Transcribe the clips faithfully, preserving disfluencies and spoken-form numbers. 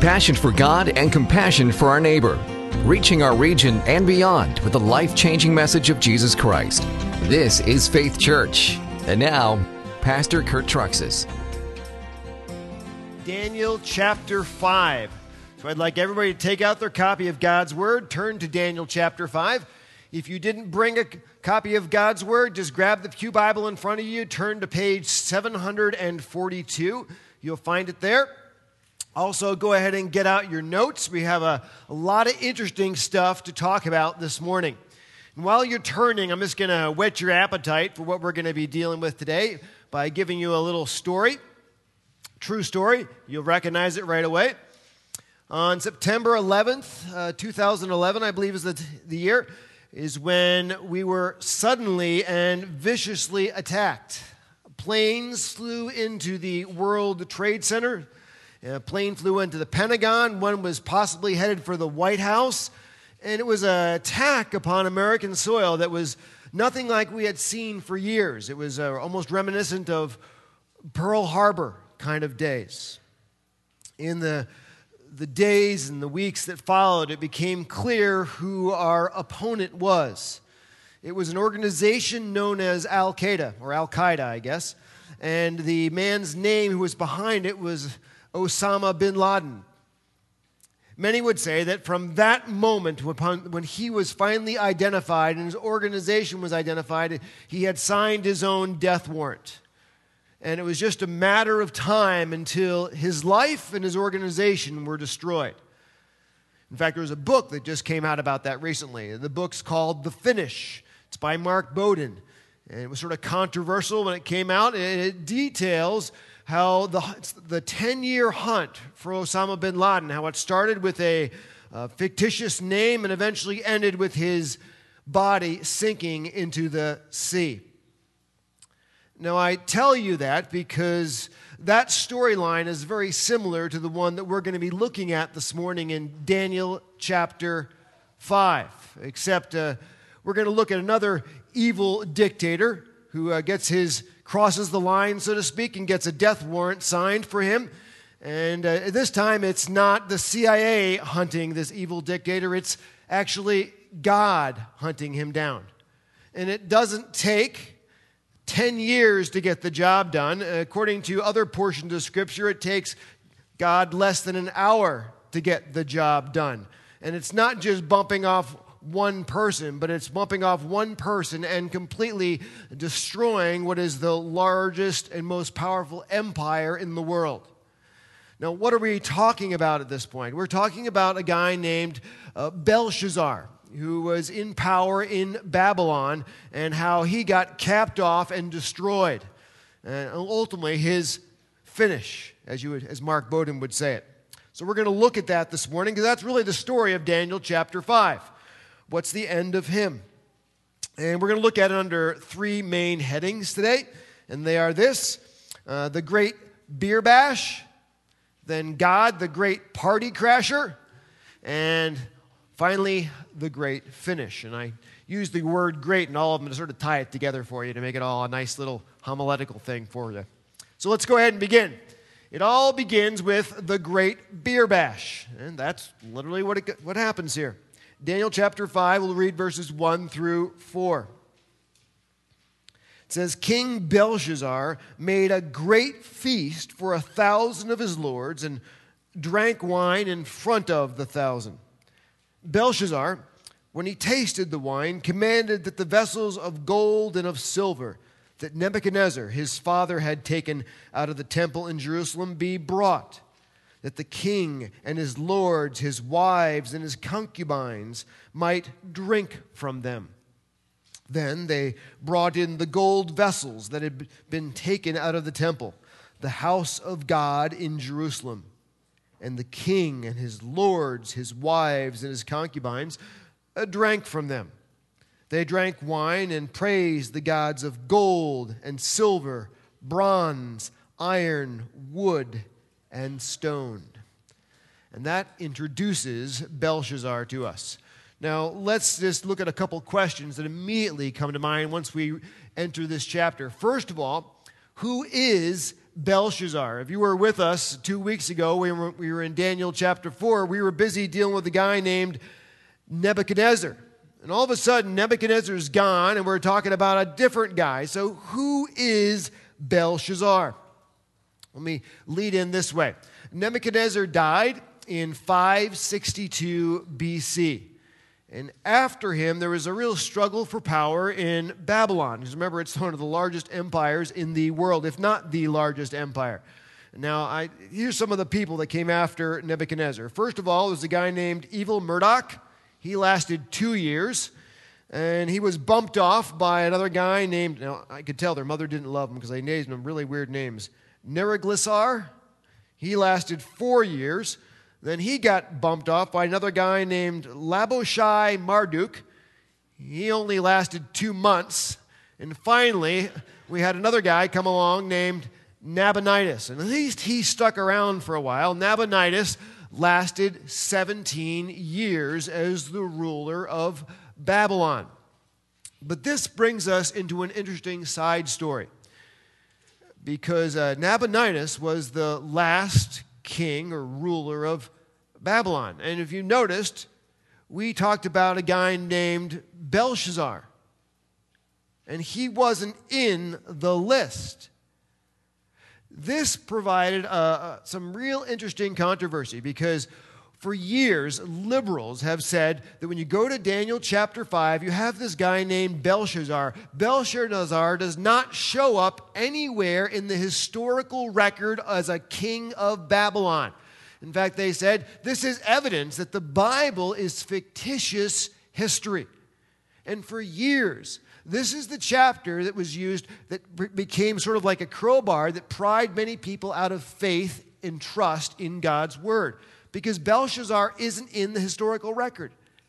passion for God and compassion for our neighbor, reaching our region and beyond with the life-changing message of Jesus Christ. This is Faith Church. And now, Pastor Kurt Truxas. Daniel chapter five. So I'd like everybody to take out their copy of God's Word, turn to Daniel chapter five. If you didn't bring a copy of God's Word, just grab the Pew Bible in front of you, turn to page seven hundred forty-two. You'll find it there. Also, go ahead and get out your notes. We have a, a lot of interesting stuff to talk about this morning. And while you're turning, I'm just going to whet your appetite for what we're going to be dealing with today by giving you a little story. True story. You'll recognize it right away. On September eleventh, uh, two thousand eleven, I believe is the, the year, is when we were suddenly and viciously attacked. Planes flew into the World Trade Center. A plane flew into the Pentagon. One was possibly headed for the White House. And it was an attack upon American soil that was nothing like we had seen for years. It was uh, almost reminiscent of Pearl Harbor kind of days. In the, the days and the weeks that followed, it became clear who our opponent was. It was an organization known as Al-Qaeda, or Al-Qaeda, I guess. And the man's name who was behind it was Osama bin Laden. Many would say that from that moment when he was finally identified and his organization was identified, he had signed his own death warrant. And it was just a matter of time until his life and his organization were destroyed. In fact, there was a book that just came out about that recently. The book's called The Finish. It's by Mark Bowden. And it was sort of controversial when it came out. And it details how the the ten-year hunt for Osama bin Laden, how it started with a, a fictitious name and eventually ended with his body sinking into the sea. Now, I tell you that because that storyline is very similar to the one that we're going to be looking at this morning in Daniel chapter five, except uh, we're going to look at another evil dictator who uh, gets his crosses the line, so to speak, and gets a death warrant signed for him. And uh, this time, it's not the C I A hunting this evil dictator. It's actually God hunting him down. And it doesn't take ten years to get the job done. According to other portions of Scripture, it takes God less than an hour to get the job done. And it's not just bumping off one person, but it's bumping off one person and completely destroying what is the largest and most powerful empire in the world. Now, what are we talking about at this point? We're talking about a guy named uh, Belshazzar, who was in power in Babylon, and how he got capped off and destroyed. And ultimately, his finish, as you would, as Mark Bowden would say it. So we're going to look at that this morning, because that's really the story of Daniel chapter five. What's the end of him? And we're going to look at it under three main headings today. And they are this, uh, the great beer bash, then God, the great party crasher, and finally, the great finish. And I use the word great in all of them to sort of tie it together for you to make it all a nice little homiletical thing for you. So let's go ahead and begin. It all begins with the great beer bash. And that's literally what, it, what happens here. Daniel chapter five, we'll read verses one through four. It says, King Belshazzar made a great feast for a thousand of his lords and drank wine in front of the thousand. Belshazzar, when he tasted the wine, commanded that the vessels of gold and of silver that Nebuchadnezzar, his father, had taken out of the temple in Jerusalem be brought, that the king and his lords, his wives, and his concubines might drink from them. Then they brought in the gold vessels that had been taken out of the temple, the house of God in Jerusalem. And the king and his lords, his wives, and his concubines uh, drank from them. They drank wine and praised the gods of gold and silver, bronze, iron, wood, and stone. And that introduces Belshazzar to us. Now, let's just look at a couple questions that immediately come to mind once we enter this chapter. First of all, who is Belshazzar. If you were with us two weeks ago, we were, we were in Daniel chapter four, we were busy dealing with a guy named Nebuchadnezzar. And all of a sudden, Nebuchadnezzar's gone, and we're talking about a different guy. So who is Belshazzar? Let me lead in this way. Nebuchadnezzar died in five sixty-two B C. And after him, there was a real struggle for power in Babylon. Because remember, it's one of the largest empires in the world, if not the largest empire. Now, I, here's some of the people that came after Nebuchadnezzar. First of all, there's a guy named Evil Murdoch. He lasted two years, and he was bumped off by another guy named, now I could tell their mother didn't love him because they named him really weird names, Neriglissar. He lasted four years. Then he got bumped off by another guy named Laboshai Marduk. He only lasted two months. And finally, we had another guy come along named Nabonidus. And at least he stuck around for a while. Nabonidus lasted seventeen years as the ruler of Babylon. But this brings us into an interesting side story. Because uh, Nabonidus was the last king or ruler of Babylon. And if you noticed, we talked about a guy named Belshazzar. And he wasn't in the list. This provided uh, uh, some real interesting controversy because for years, liberals have said that when you go to Daniel chapter five, you have this guy named Belshazzar. Belshazzar does not show up anywhere in the historical record as a king of Babylon. In fact, they said this is evidence that the Bible is fictitious history. And for years, this is the chapter that was used that became sort of like a crowbar that pried many people out of faith and trust in God's word. Because Belshazzar isn't in the historical record.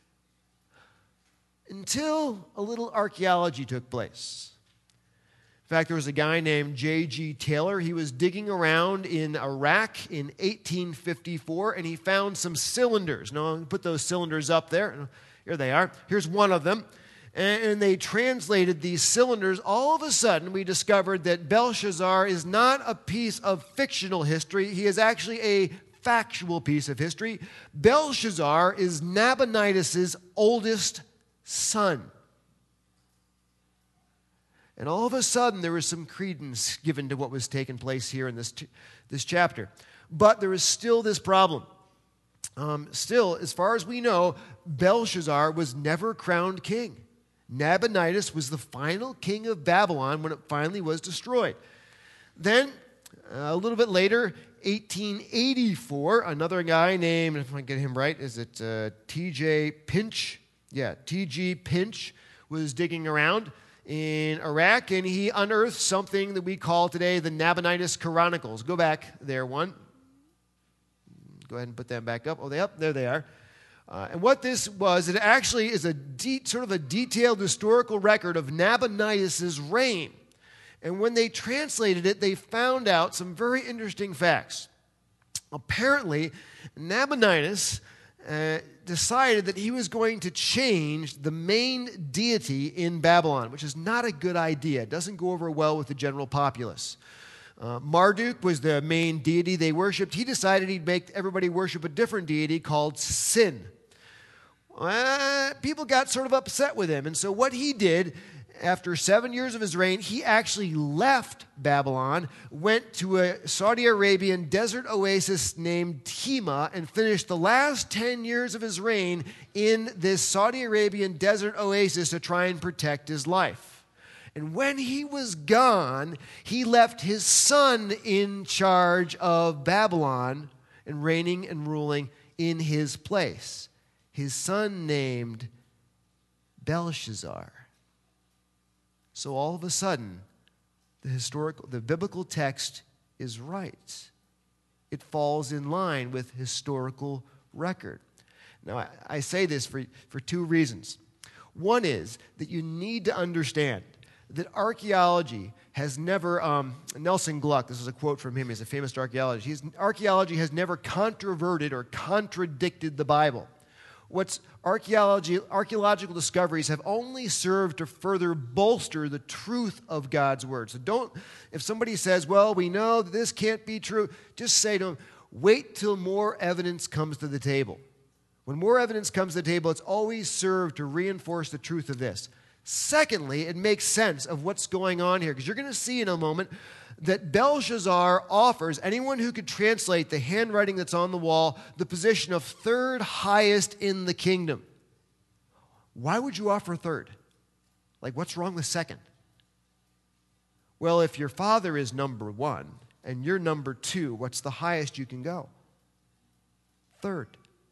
Until a little archaeology took place. In fact, there was a guy named J G Taylor. He was digging around in Iraq in eighteen fifty-four, and he found some cylinders. Now, I'll put those cylinders up there. Here they are. Here's one of them. And they translated these cylinders. All of a sudden, we discovered that Belshazzar is not a piece of fictional history. He is actually a factual piece of history. Belshazzar is Nabonidus' oldest son. And all of a sudden, there was some credence given to what was taking place here in this, t- this chapter. But there is still this problem. Um, still, as far as we know, Belshazzar was never crowned king. Nabonidus was the final king of Babylon when it finally was destroyed. Then, uh, a little bit later, eighteen eighty-four, another guy named, if I get him right, is it uh, T J Pinch? Yeah, T G Pinch was digging around in Iraq, and he unearthed something that we call today the Nabonidus Chronicles. Go back there one. Go ahead and put them back up. Oh, they up? There they are. Uh, and what this was, it actually is a de- sort of a detailed historical record of Nabonidus' reign. And when they translated it, they found out some very interesting facts. Apparently, Nabonidus uh, decided that he was going to change the main deity in Babylon, which is not a good idea. It doesn't go over well with the general populace. Uh, Marduk was the main deity they worshipped. He decided he'd make everybody worship a different deity called Sin. Uh, people got sort of upset with him. And so what he did, after seven years of his reign, he actually left Babylon, went to a Saudi Arabian desert oasis named Tema, and finished the last ten years of his reign in this Saudi Arabian desert oasis to try and protect his life. And when he was gone, he left his son in charge of Babylon and reigning and ruling in his place. His son named Belshazzar. So all of a sudden, the historical, the biblical text is right. It falls in line with historical record. Now, I, I say this for, for two reasons. One is that you need to understand that archaeology has never, um, Nelson Gluck, this is a quote from him, he's a famous archaeologist, he's, archaeology has never controverted or contradicted the Bible. what's archaeology, archaeological discoveries have only served to further bolster the truth of God's word. So don't, if somebody says, well, we know that this can't be true, just say to them, wait till more evidence comes to the table. When more evidence comes to the table, it's always served to reinforce the truth of this. Secondly, it makes sense of what's going on here, because you're going to see in a moment that Belshazzar offers anyone who could translate the handwriting that's on the wall the position of third highest in the kingdom. Why would you offer third? Like, what's wrong with second? Well, if your father is number one and you're number two, what's the highest you can go? Third.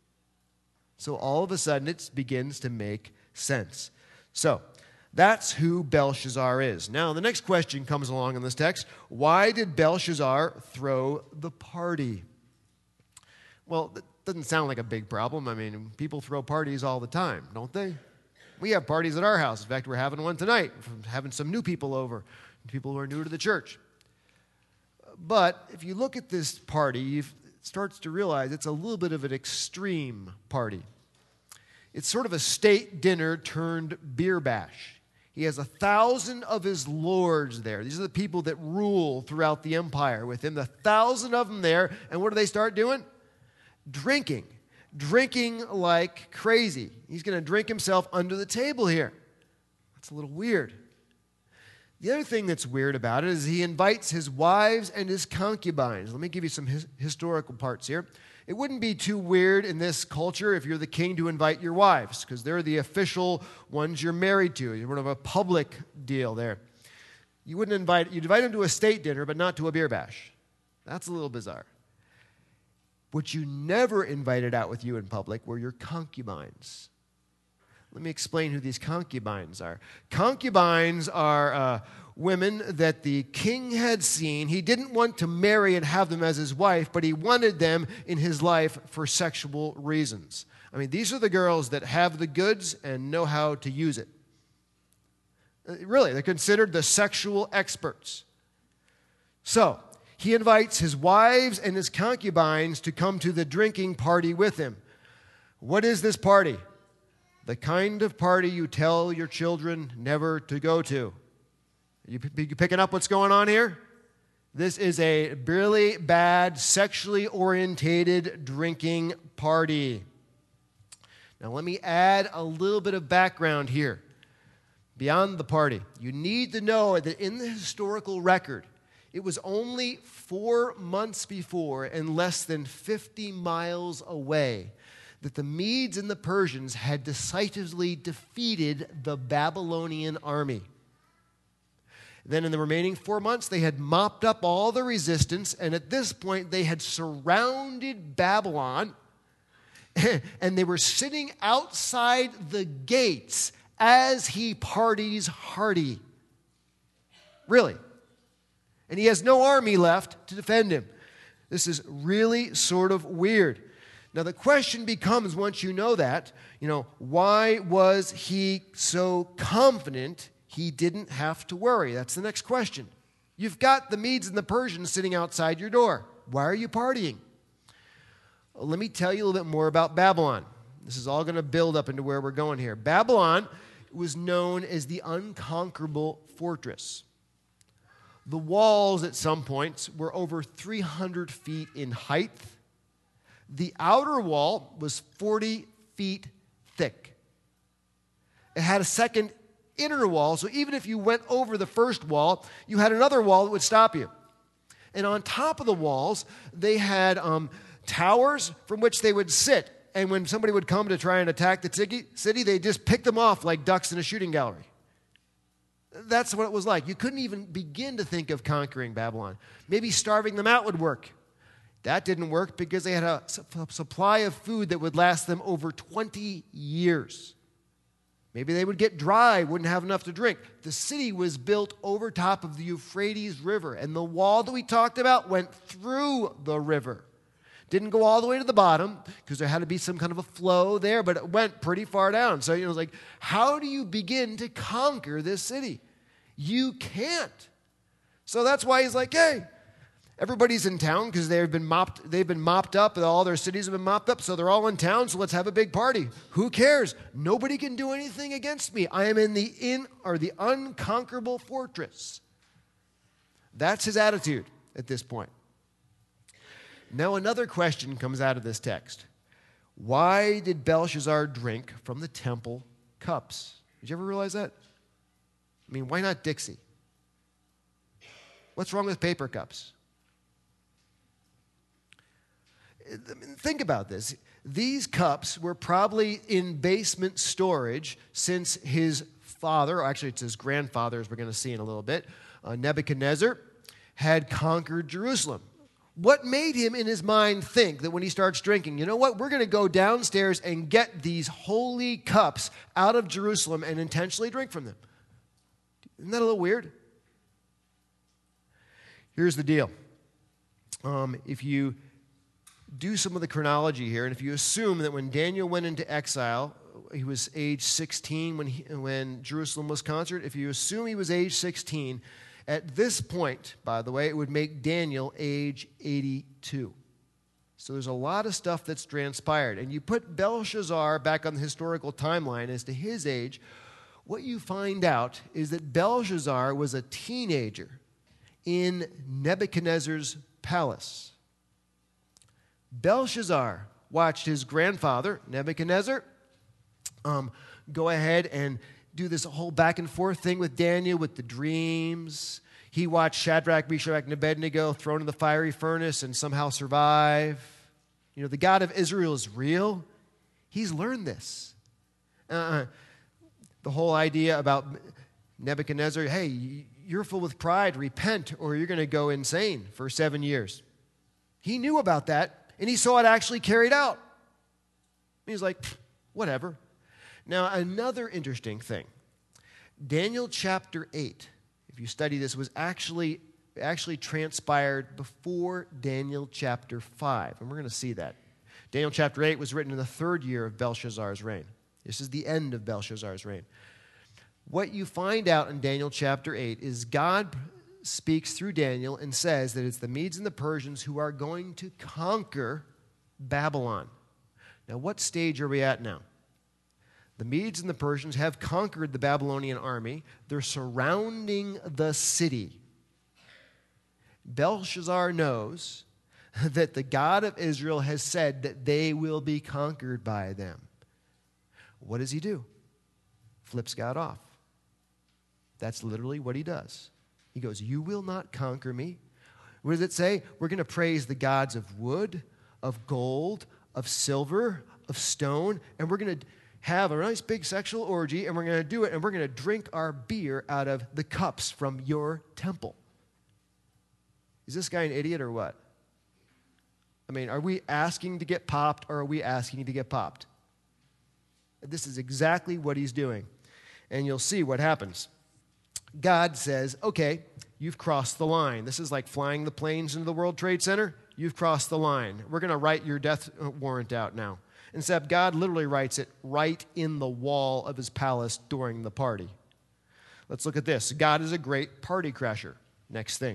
So all of a sudden it begins to make sense. So that's who Belshazzar is. Now, the next question comes along in this text. Why did Belshazzar throw the party? Well, that doesn't sound like a big problem. I mean, people throw parties all the time, don't they? We have parties at our house. In fact, we're having one tonight, We're having some new people over, people who are new to the church. But if you look at this party, you start to realize it's a little bit of an extreme party. It's sort of a state dinner turned beer bash. He has a thousand of his lords there. These are the people that rule throughout the empire with him. The thousand of them there. And what do they start doing? Drinking. Drinking like crazy. He's going to drink himself under the table here. That's a little weird. The other thing that's weird about it is he invites his wives and his concubines. Let me give you some his- historical parts here. It wouldn't be too weird in this culture if you're the king to invite your wives, because they're the official ones you're married to. You're one of a public deal there. You wouldn't invite, you'd invite them to a state dinner, but not to a beer bash. That's a little bizarre. What you never invited out with you in public were your concubines. Let me explain who these concubines are. Concubines are uh, women that the king had seen. He didn't want to marry and have them as his wife, but he wanted them in his life for sexual reasons. I mean, these are the girls that have the goods and know how to use it. Really, they're considered the sexual experts. So, he invites his wives and his concubines to come to the drinking party with him. What is this party? The kind of party you tell your children never to go to. You, you picking up what's going on here? This is a really bad, sexually orientated drinking party. Now let me add a little bit of background here. Beyond the party, you need to know that in the historical record, it was only four months before and less than fifty miles away that the Medes and the Persians had decisively defeated the Babylonian army. Then in the remaining four months, they had mopped up all the resistance, and at this point, they had surrounded Babylon, and they were sitting outside the gates as he parties hearty. Really. And he has no army left to defend him. This is really sort of weird. Now, the question becomes, once you know that, you know, why was he so confident he didn't have to worry? That's the next question. You've got the Medes and the Persians sitting outside your door. Why are you partying? Well, let me tell you a little bit more about Babylon. This is all going to build up into where we're going here. Babylon was known as the unconquerable fortress. The walls at some points were over three hundred feet in height. The outer wall was forty feet thick. It had a second inner wall, so even if you went over the first wall, you had another wall that would stop you. And on top of the walls, they had um, towers from which they would sit. And when somebody would come to try and attack the city, they'd just pick them off like ducks in a shooting gallery. That's what it was like. You couldn't even begin to think of conquering Babylon. Maybe starving them out would work. That didn't work because they had a supply of food that would last them over twenty years. Maybe they would get dry, wouldn't have enough to drink. The city was built over top of the Euphrates River, and the wall that we talked about went through the river. Didn't go all the way to the bottom because there had to be some kind of a flow there, but it went pretty far down. So, you know, it's like, how do you begin to conquer this city? You can't. So that's why he's like, hey, Everybody's in town because they've been mopped, they've been mopped up, and all their cities have been mopped up, so they're all in town, so let's have a big party. Who cares? Nobody can do anything against me. I am in the in or the unconquerable fortress. That's his attitude at this point. Now another question comes out of this text. Why did Belshazzar drink from the temple cups? Did you ever realize that? I mean, why not Dixie? What's wrong with paper cups? Think about this. These cups were probably in basement storage since his father, or actually it's his grandfather, as we're going to see in a little bit, uh, Nebuchadnezzar, had conquered Jerusalem. What made him in his mind think that when he starts drinking, you know what, we're going to go downstairs and get these holy cups out of Jerusalem and intentionally drink from them? Isn't that a little weird? Here's the deal. Um, if you do some of the chronology here, and if you assume that when Daniel went into exile, he was age sixteen when, he, when Jerusalem was conquered. If you assume he was age sixteen, at this point, by the way, it would make Daniel age eighty-two. So there's a lot of stuff that's transpired. And you put Belshazzar back on the historical timeline as to his age, what you find out is that Belshazzar was a teenager in Nebuchadnezzar's palace. Belshazzar watched his grandfather, Nebuchadnezzar, um, go ahead and do this whole back and forth thing with Daniel with the dreams. He watched Shadrach, Meshach, and Abednego thrown in the fiery furnace and somehow survive. You know, the God of Israel is real. He's learned this. Uh, the whole idea about Nebuchadnezzar, hey, you're full with pride, repent, or you're going to go insane for seven years. He knew about that. And he saw it actually carried out. He was like, whatever. Now, another interesting thing. Daniel chapter eight, if you study this, was actually, actually transpired before Daniel chapter five. And we're going to see that. Daniel chapter eight was written in the third year of Belshazzar's reign. This is the end of Belshazzar's reign. What you find out in Daniel chapter eight is God speaks through Daniel and says that it's the Medes and the Persians who are going to conquer Babylon. Now, what stage are we at now? The Medes and the Persians have conquered the Babylonian army. They're surrounding the city. Belshazzar knows that the God of Israel has said that they will be conquered by them. What does he do? Flips God off. That's literally what he does. He goes, you will not conquer me. What does it say? We're going to praise the gods of wood, of gold, of silver, of stone, and we're going to have a nice big sexual orgy, and we're going to do it, and we're going to drink our beer out of the cups from your temple. Is this guy an idiot or what? I mean, are we asking to get popped, or are we asking to get popped? This is exactly what he's doing, and you'll see what happens. God says, okay, you've crossed the line. This is like flying the planes into the World Trade Center. You've crossed the line. We're going to write your death warrant out now. Except God literally writes it right in the wall of his palace during the party. Let's look at this. God is a great party crasher. Next thing.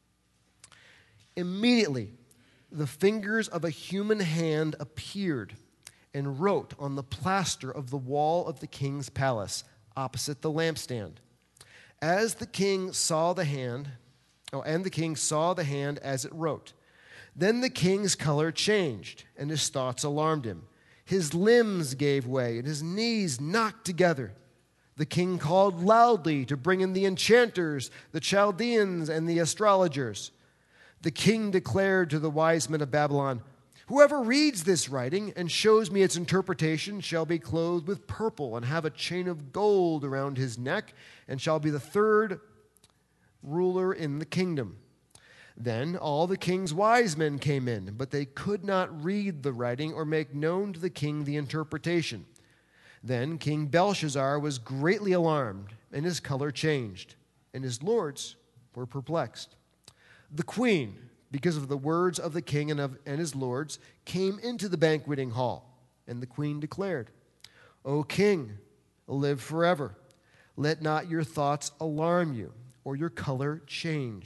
Immediately, the fingers of a human hand appeared and wrote on the plaster of the wall of the king's palace opposite the lampstand. As the king saw the hand, oh, and the king saw the hand as it wrote. Then the king's color changed, and his thoughts alarmed him. His limbs gave way, and his knees knocked together. The king called loudly to bring in the enchanters, the Chaldeans, and the astrologers. The king declared to the wise men of Babylon, whoever reads this writing and shows me its interpretation shall be clothed with purple and have a chain of gold around his neck and shall be the third ruler in the kingdom. Then all the king's wise men came in, but they could not read the writing or make known to the king the interpretation. Then King Belshazzar was greatly alarmed, and his color changed, and his lords were perplexed. The queen, because of the words of the king and, of, and his lords, came into the banqueting hall. And the queen declared, O king, live forever. Let not your thoughts alarm you, or your color change.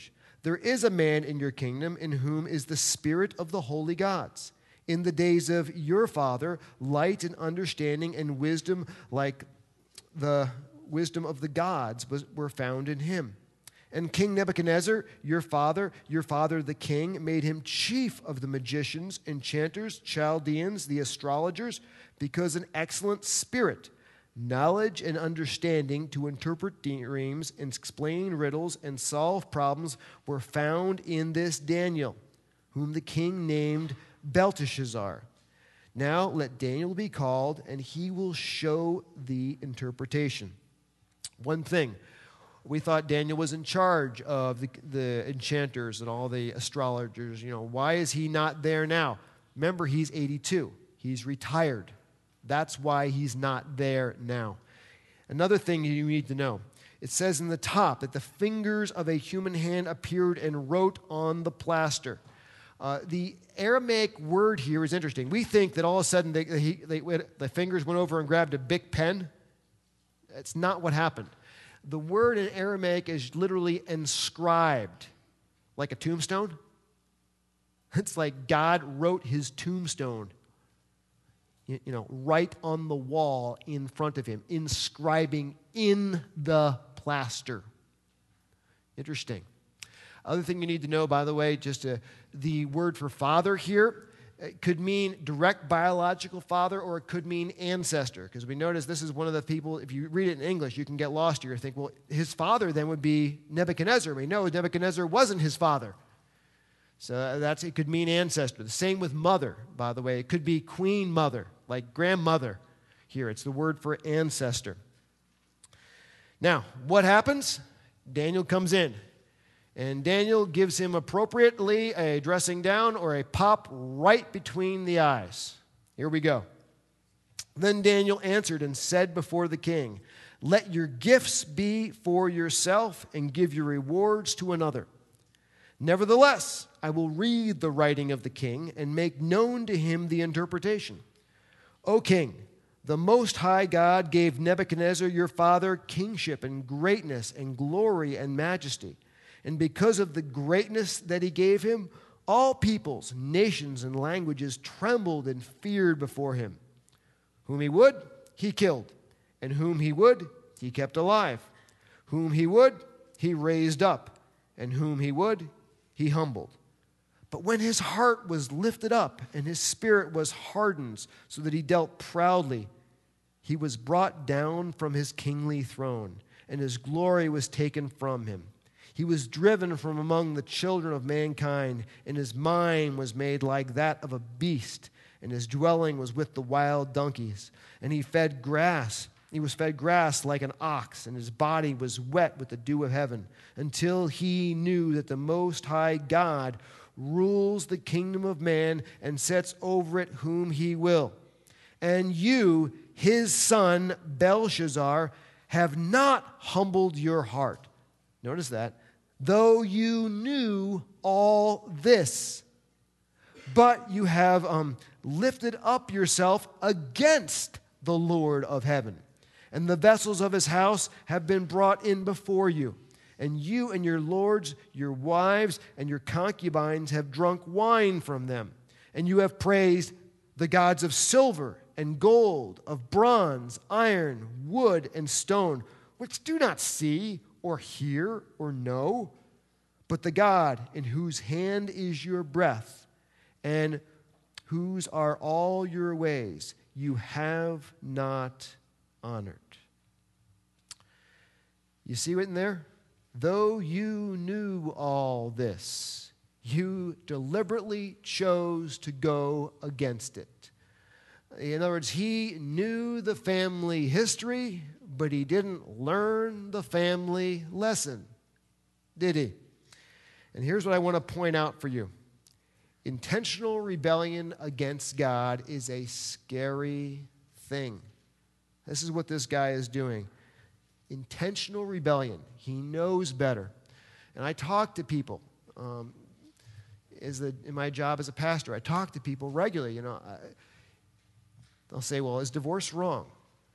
There is a man in your kingdom in whom is the spirit of the holy gods. In the days of your father, light and understanding and wisdom like the wisdom of the gods was, were found in him. And King Nebuchadnezzar, your father, your father the king, made him chief of the magicians, enchanters, Chaldeans, the astrologers, because an excellent spirit, knowledge and understanding to interpret dreams and explain riddles and solve problems were found in this Daniel, whom the king named Belteshazzar. Now let Daniel be called, and he will show the interpretation. One thing, we thought Daniel was in charge of the, the enchanters and all the astrologers. You know, why is he not there now? Remember, he's eighty-two. He's retired. That's why he's not there now. Another thing you need to know, it says in the top that the fingers of a human hand appeared and wrote on the plaster. Uh, the Aramaic word here is interesting. We think that all of a sudden they, they, they, the fingers went over and grabbed a big pen. That's not what happened. The word in Aramaic is literally inscribed, like a tombstone. It's like God wrote his tombstone, you, you know, right on the wall in front of him, inscribing in the plaster. Interesting. Other thing you need to know, by the way, just uh, the word for father here, it could mean direct biological father, or it could mean ancestor. Because we notice this is one of the people, if you read it in English, you can get lost here. You think, well, his father then would be Nebuchadnezzar. We know Nebuchadnezzar wasn't his father. So that's it could mean ancestor. The same with mother, by the way. It could be queen mother, like grandmother here. It's the word for ancestor. Now, what happens? Daniel comes in. And Daniel gives him appropriately a dressing down or a pop right between the eyes. Here we go. Then Daniel answered and said before the king, "Let your gifts be for yourself and give your rewards to another. Nevertheless, I will read the writing of the king and make known to him the interpretation. O king, the Most High God gave Nebuchadnezzar your father kingship and greatness and glory and majesty. And because of the greatness that he gave him, all peoples, nations, and languages trembled and feared before him. Whom he would, he killed, and whom he would, he kept alive. Whom he would, he raised up, and whom he would, he humbled. But when his heart was lifted up and his spirit was hardened so that he dealt proudly, he was brought down from his kingly throne, and his glory was taken from him. He was driven from among the children of mankind, and his mind was made like that of a beast, and his dwelling was with the wild donkeys. And he fed grass. He was fed grass like an ox, and his body was wet with the dew of heaven, until he knew that the Most High God rules the kingdom of man and sets over it whom he will. And you, his son Belshazzar, have not humbled your heart." Notice that. "Though you knew all this, but you have um, lifted up yourself against the Lord of heaven, and the vessels of his house have been brought in before you. And you and your lords, your wives, and your concubines have drunk wine from them. And you have praised the gods of silver and gold, of bronze, iron, wood, and stone, which do not see or hear or know, but the God in whose hand is your breath, and whose are all your ways, you have not honored." You see it in there? Though you knew all this, you deliberately chose to go against it. In other words, he knew the family history, but he didn't learn the family lesson, did he? And here's what I want to point out for you. Intentional rebellion against God is a scary thing. This is what this guy is doing. Intentional rebellion. He knows better. And I talk to people. Um, is the, in my job as a pastor, I talk to people regularly. You know, I, they'll say, "Well, is divorce wrong?"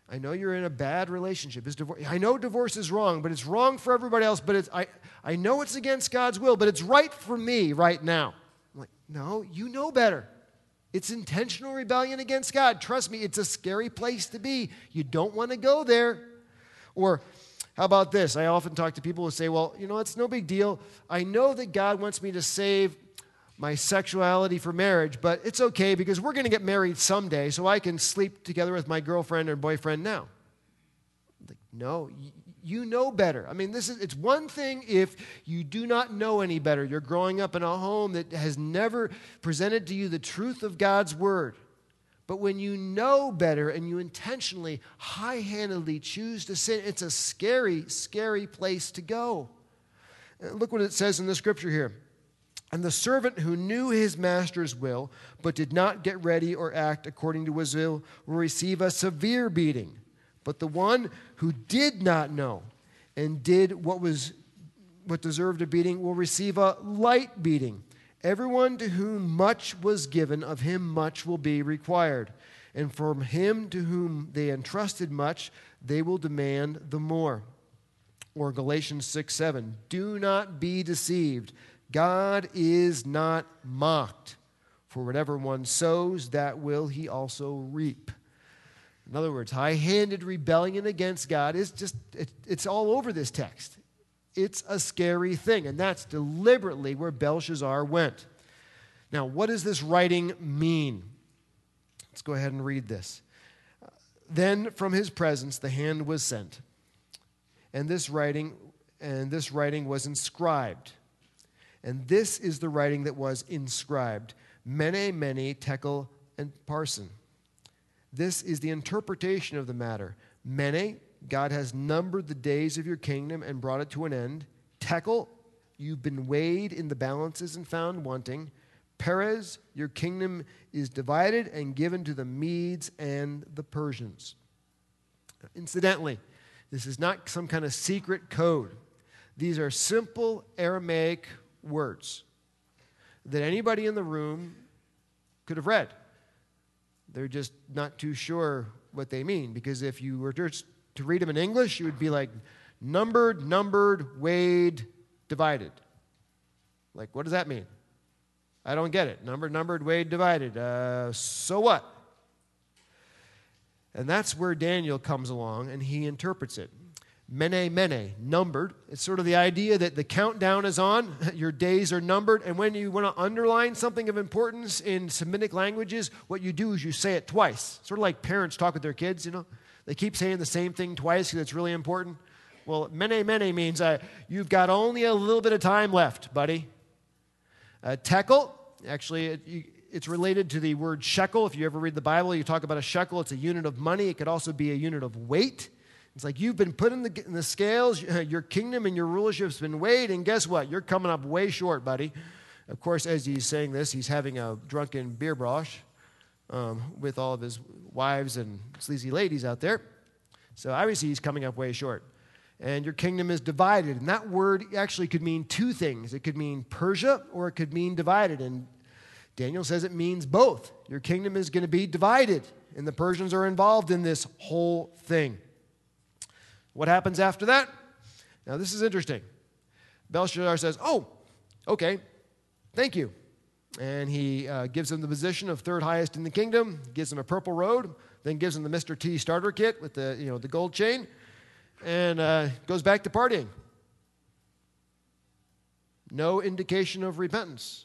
I know you're in a bad relationship. Is divorce, I know divorce is wrong, but it's wrong for everybody else, but it's, I, I know it's against God's will, but it's right for me right now. I'm like, no, you know better. It's intentional rebellion against God. Trust me, it's a scary place to be. You don't want to go there. Or how about this? I often talk to people who say, well, you know, it's no big deal. I know that God wants me to save my sexuality for marriage, but it's okay because we're going to get married someday, so I can sleep together with my girlfriend or boyfriend now. Like, no, y- you know better. I mean, this is it's one thing if you do not know any better. You're growing up in a home that has never presented to you the truth of God's word. But when you know better and you intentionally, high-handedly choose to sin, it's a scary, scary place to go. Look what it says in the scripture here. And the servant who knew his master's will, but did not get ready or act according to his will, will receive a severe beating. But the one who did not know and did what was what deserved a beating will receive a light beating. Everyone to whom much was given, of him much will be required. And from him to whom they entrusted much, they will demand the more. Or Galatians six seven, do not be deceived. God is not mocked. For whatever one sows, that will he also reap. In other words, high-handed rebellion against God is just, it, it's all over this text. It's a scary thing, and that's deliberately where Belshazzar went. Now, what does this writing mean? Let's go ahead and read this. Then from his presence the hand was sent, and this writing, and this writing was inscribed. And this is the writing that was inscribed, Mene, Mene, Tekel, and Parsin. This is the interpretation of the matter. Mene, God has numbered the days of your kingdom and brought it to an end. Tekel, you've been weighed in the balances and found wanting. Perez, your kingdom is divided and given to the Medes and the Persians. Incidentally, this is not some kind of secret code. These are simple Aramaic words that anybody in the room could have read. They're just not too sure what they mean, because if you were just to read them in English, you would be like numbered, numbered, weighed, divided. Like, what does that mean? I don't get it. Numbered, numbered, weighed, divided. Uh, so what? And that's where Daniel comes along and he interprets it. Mene, mene, numbered. It's sort of the idea that the countdown is on, your days are numbered, and when you want to underline something of importance in Semitic languages, what you do is you say it twice. Sort of like parents talk with their kids, you know. They keep saying the same thing twice because it's really important. Well, mene, mene means uh, you've got only a little bit of time left, buddy. Uh, tekel, actually, it, you, it's related to the word shekel. If you ever read the Bible, you talk about a shekel. It's a unit of money. It could also be a unit of weight. It's like you've been put in the, in the scales, your kingdom and your rulership's been weighed, and guess what? You're coming up way short, buddy. Of course, as he's saying this, he's having a drunken beer brosh um, with all of his wives and sleazy ladies out there. So obviously he's coming up way short. And your kingdom is divided. And that word actually could mean two things. It could mean Persia or it could mean divided. And Daniel says it means both. Your kingdom is going to be divided, and the Persians are involved in this whole thing. What happens after that? Now, this is interesting. Belshazzar says, oh, okay, thank you. And he uh, gives him the position of third highest in the kingdom, gives him a purple robe, then gives him the Mister T starter kit with the, you know, the gold chain, and uh, goes back to partying. No indication of repentance.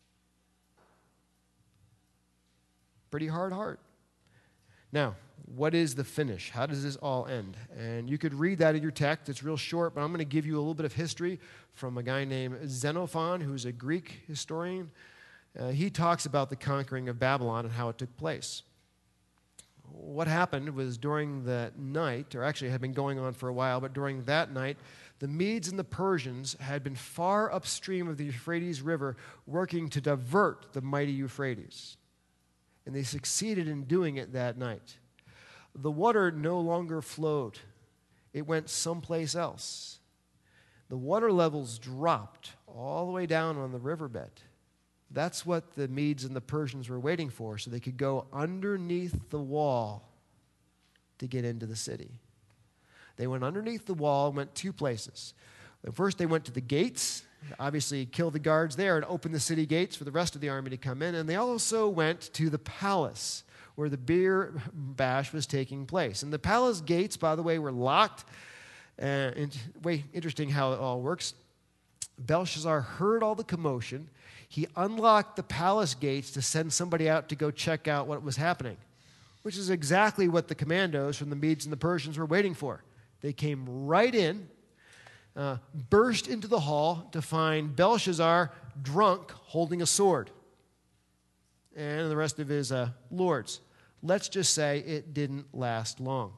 Pretty hard heart. Now, what is the finish? How does this all end? And you could read that in your text. It's real short, but I'm going to give you a little bit of history from a guy named Xenophon, who's a Greek historian. Uh, he talks about the conquering of Babylon and how it took place. What happened was during that night, or actually it had been going on for a while, but during that night, the Medes and the Persians had been far upstream of the Euphrates River working to divert the mighty Euphrates. And they succeeded in doing it that night. The water no longer flowed. It went someplace else. The water levels dropped all the way down on the riverbed. That's what the Medes and the Persians were waiting for, so they could go underneath the wall to get into the city. They went underneath the wall and went two places. First, they went to the gates, obviously killed the guards there and opened the city gates for the rest of the army to come in. And they also went to the palace where the beer bash was taking place. And the palace gates, by the way, were locked. Uh, and way interesting how it all works. Belshazzar heard all the commotion. He unlocked the palace gates to send somebody out to go check out what was happening, which is exactly what the commandos from the Medes and the Persians were waiting for. They came right in, uh, burst into the hall to find Belshazzar drunk, holding a sword, and the rest of his uh, lords. Let's just say it didn't last long.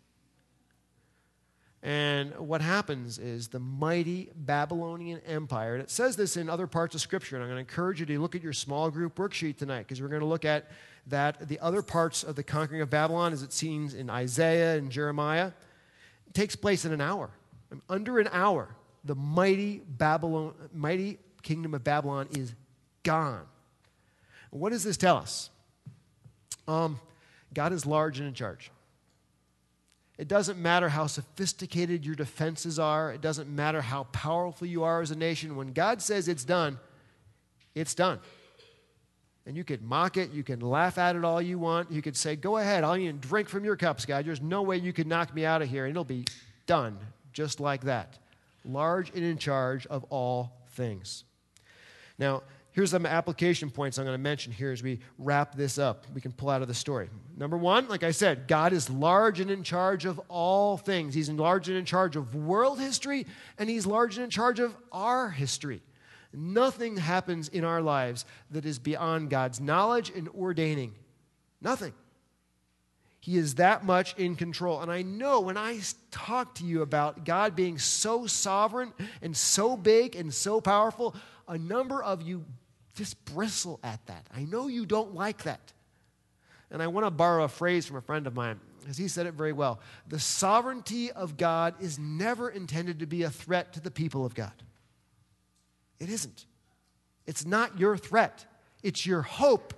And what happens is the mighty Babylonian Empire, and it says this in other parts of Scripture, and I'm going to encourage you to look at your small group worksheet tonight, because we're going to look at that, the other parts of the conquering of Babylon, as it seems in Isaiah and Jeremiah. It takes place in an hour. Under an hour, the mighty Babylon, mighty kingdom of Babylon is gone. What does this tell us? Um, God is large and in charge. It doesn't matter how sophisticated your defenses are. It doesn't matter how powerful you are as a nation. When God says it's done, it's done. And you could mock it. You can laugh at it all you want. You could say, go ahead. I'll even drink from your cups, God. There's no way you can knock me out of here. And it'll be done just like that. Large and in charge of all things. Now, here's some application points I'm going to mention here as we wrap this up. We can pull out of the story. Number one, like I said, God is large and in charge of all things. He's large and in charge of world history, and He's large and in charge of our history. Nothing happens in our lives that is beyond God's knowledge and ordaining. Nothing. He is that much in control. And I know when I talk to you about God being so sovereign and so big and so powerful, a number of you just bristle at that. I know you don't like that. And I want to borrow a phrase from a friend of mine, because he said it very well. The sovereignty of God is never intended to be a threat to the people of God. It isn't. It's not your threat. It's your hope.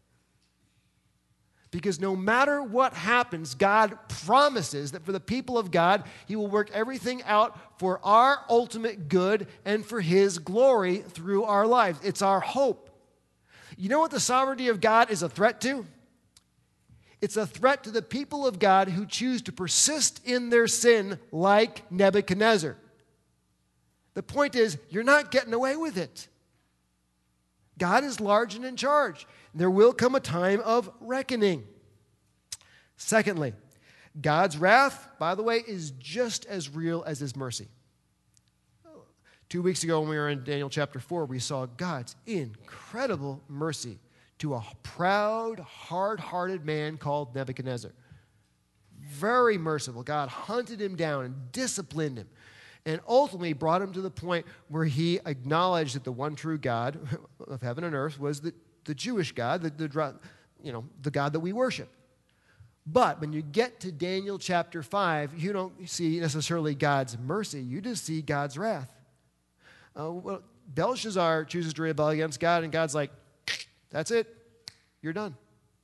Because no matter what happens, God promises that for the people of God, He will work everything out for our ultimate good and for His glory through our lives. It's our hope. You know what the sovereignty of God is a threat to? It's a threat to the people of God who choose to persist in their sin like Nebuchadnezzar. The point is, you're not getting away with it. God is large and in charge. There will come a time of reckoning. Secondly, God's wrath, by the way, is just as real as His mercy. Two weeks ago when we were in Daniel chapter four, we saw God's incredible mercy to a proud, hard-hearted man called Nebuchadnezzar. Very merciful. God hunted him down and disciplined him, and ultimately brought him to the point where he acknowledged that the one true God of heaven and earth was the, the Jewish God, the, the, you know, the God that we worship. But when you get to Daniel chapter five, you don't see necessarily God's mercy. You just see God's wrath. Uh, well, Belshazzar chooses to rebel against God, and God's like, that's it. You're done.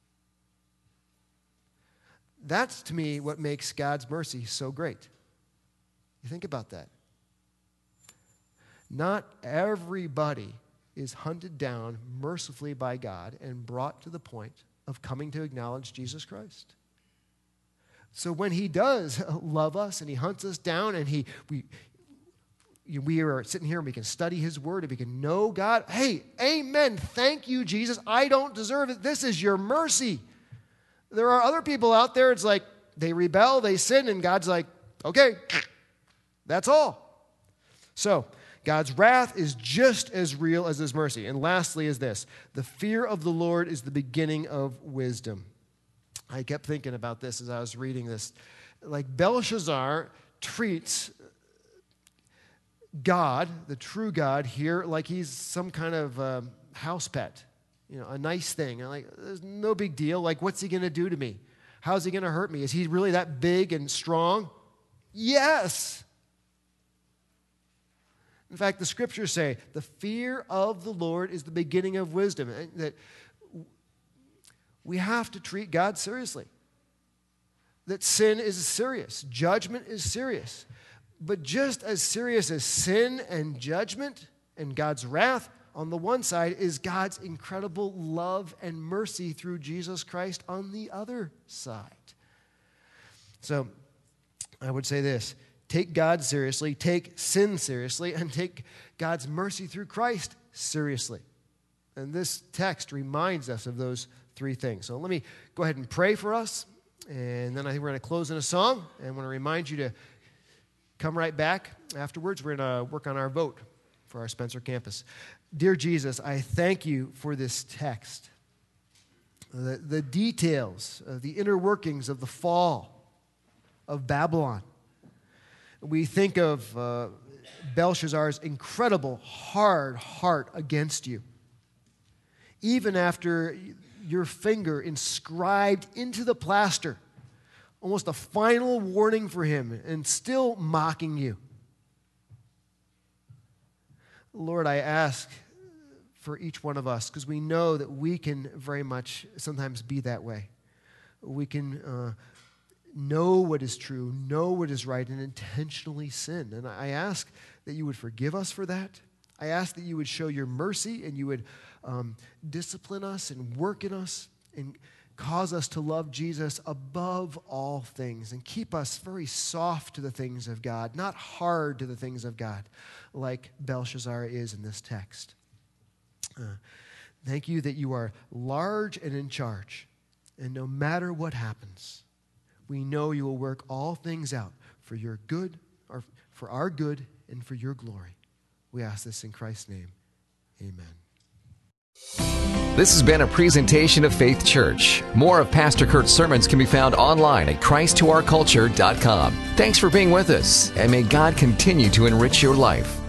That's, to me, what makes God's mercy so great. You think about that. Not everybody is hunted down mercifully by God and brought to the point of coming to acknowledge Jesus Christ. So when He does love us and He hunts us down and he we we are sitting here and we can study His Word and we can know God, hey, amen, thank you, Jesus. I don't deserve it. This is your mercy. There are other people out there, it's like they rebel, they sin, and God's like, okay, that's all. So God's wrath is just as real as His mercy. And lastly is this: the fear of the Lord is the beginning of wisdom. I kept thinking about this as I was reading this. Like Belshazzar treats God, the true God here, like He's some kind of uh, house pet, you know, a nice thing. And like, there's no big deal. Like, what's He going to do to me? How's He going to hurt me? Is He really that big and strong? Yes. In fact, the Scriptures say the fear of the Lord is the beginning of wisdom. That we have to treat God seriously. that sin is serious. Judgment is serious. But just as serious as sin and judgment and God's wrath on the one side is God's incredible love and mercy through Jesus Christ on the other side. So I would say this: take God seriously, take sin seriously, and take God's mercy through Christ seriously. And this text reminds us of those three things. So let me go ahead and pray for us, and then I think we're going to close in a song. And I want to remind you to come right back afterwards. We're going to work on our vote for our Spencer campus. Dear Jesus, I thank you for this text. The, the details of the inner workings of the fall of Babylon. We think of uh, Belshazzar's incredible hard heart against you. Even after your finger inscribed into the plaster, almost a final warning for him, and still mocking you. Lord, I ask for each one of us, because we know that we can very much sometimes be that way. We can uh, know what is true, know what is right, and intentionally sin. And I ask that you would forgive us for that. I ask that you would show your mercy and you would um, discipline us and work in us and cause us to love Jesus above all things and keep us very soft to the things of God, not hard to the things of God, like Belshazzar is in this text. Uh, thank you that you are large and in charge, and no matter what happens, we know you will work all things out for your good, or for our good, and for your glory. We ask this in Christ's name. Amen. This has been a presentation of Faith Church. More of Pastor Kurt's sermons can be found online at christ to our culture dot com. Thanks for being with us, and may God continue to enrich your life.